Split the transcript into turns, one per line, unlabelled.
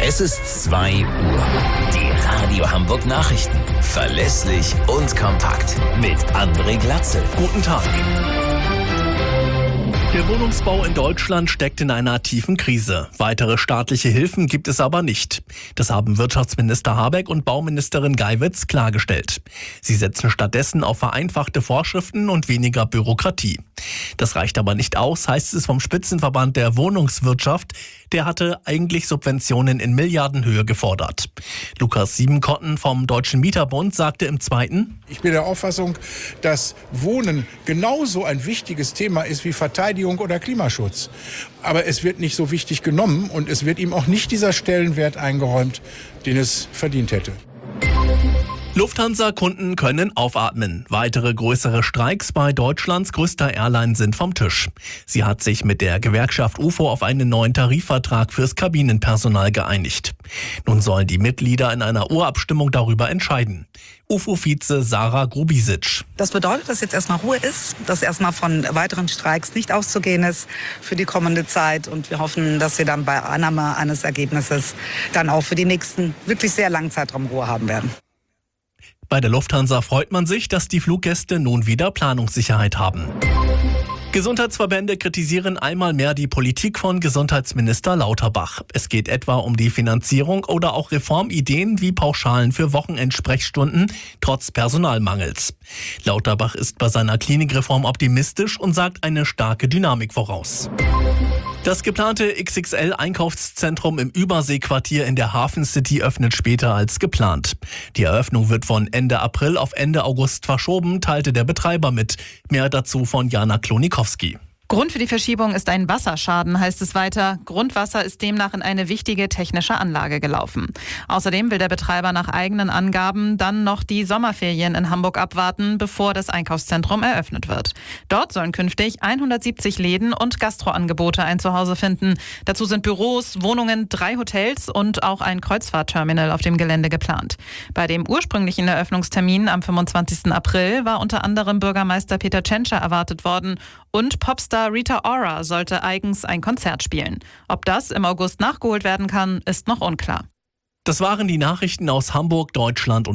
Es ist 2 Uhr. Die Radio Hamburg Nachrichten. Verlässlich und kompakt. Mit André Glatzel.
Guten Tag. Der Wohnungsbau in Deutschland steckt in einer tiefen Krise. Weitere staatliche Hilfen gibt es aber nicht. Das haben Wirtschaftsminister Habeck und Bauministerin Geiwitz klargestellt. Sie setzen stattdessen auf vereinfachte Vorschriften und weniger Bürokratie. Das reicht aber nicht aus, heißt es vom Spitzenverband der Wohnungswirtschaft. Der hatte eigentlich Subventionen in Milliardenhöhe gefordert. Lukas Siebenkotten vom Deutschen Mieterbund sagte im Zweiten:
Ich bin der Auffassung, dass Wohnen genauso ein wichtiges Thema ist wie Verteidigung oder Klimaschutz. Aber es wird nicht so wichtig genommen und es wird ihm auch nicht dieser Stellenwert eingeräumt, den es verdient hätte.
Lufthansa-Kunden können aufatmen. Weitere größere Streiks bei Deutschlands größter Airline sind vom Tisch. Sie hat sich mit der Gewerkschaft UFO auf einen neuen Tarifvertrag fürs Kabinenpersonal geeinigt. Nun sollen die Mitglieder in einer Urabstimmung darüber entscheiden. UFO-Vize Sarah Grubisic.
Das bedeutet, dass jetzt erstmal Ruhe ist, dass erstmal von weiteren Streiks nicht auszugehen ist für die kommende Zeit. Und wir hoffen, dass wir dann bei Annahme eines Ergebnisses dann auch für die nächsten wirklich sehr langen Zeitraum Ruhe haben werden.
Bei der Lufthansa freut man sich, dass die Fluggäste nun wieder Planungssicherheit haben. Gesundheitsverbände kritisieren einmal mehr die Politik von Gesundheitsminister Lauterbach. Es geht etwa um die Finanzierung oder auch Reformideen wie Pauschalen für Wochenendsprechstunden trotz Personalmangels. Lauterbach ist bei seiner Klinikreform optimistisch und sagt eine starke Dynamik voraus. Das geplante XXL-Einkaufszentrum im Überseequartier in der Hafen City öffnet später als geplant. Die Eröffnung wird von Ende April auf Ende August verschoben, teilte der Betreiber mit. Mehr dazu von Jana Klonikowski.
Grund für die Verschiebung ist ein Wasserschaden, heißt es weiter. Grundwasser ist demnach in eine wichtige technische Anlage gelaufen. Außerdem will der Betreiber nach eigenen Angaben dann noch die Sommerferien in Hamburg abwarten, bevor das Einkaufszentrum eröffnet wird. Dort sollen künftig 170 Läden und Gastroangebote ein Zuhause finden. Dazu sind Büros, Wohnungen, 3 Hotels und auch ein Kreuzfahrtterminal auf dem Gelände geplant. Bei dem ursprünglichen Eröffnungstermin am 25. April war unter anderem Bürgermeister Peter Tschentscher erwartet worden und Popstar Rita Ora sollte eigens ein Konzert spielen. Ob das im August nachgeholt werden kann, ist noch unklar.
Das waren die Nachrichten aus Hamburg, Deutschland und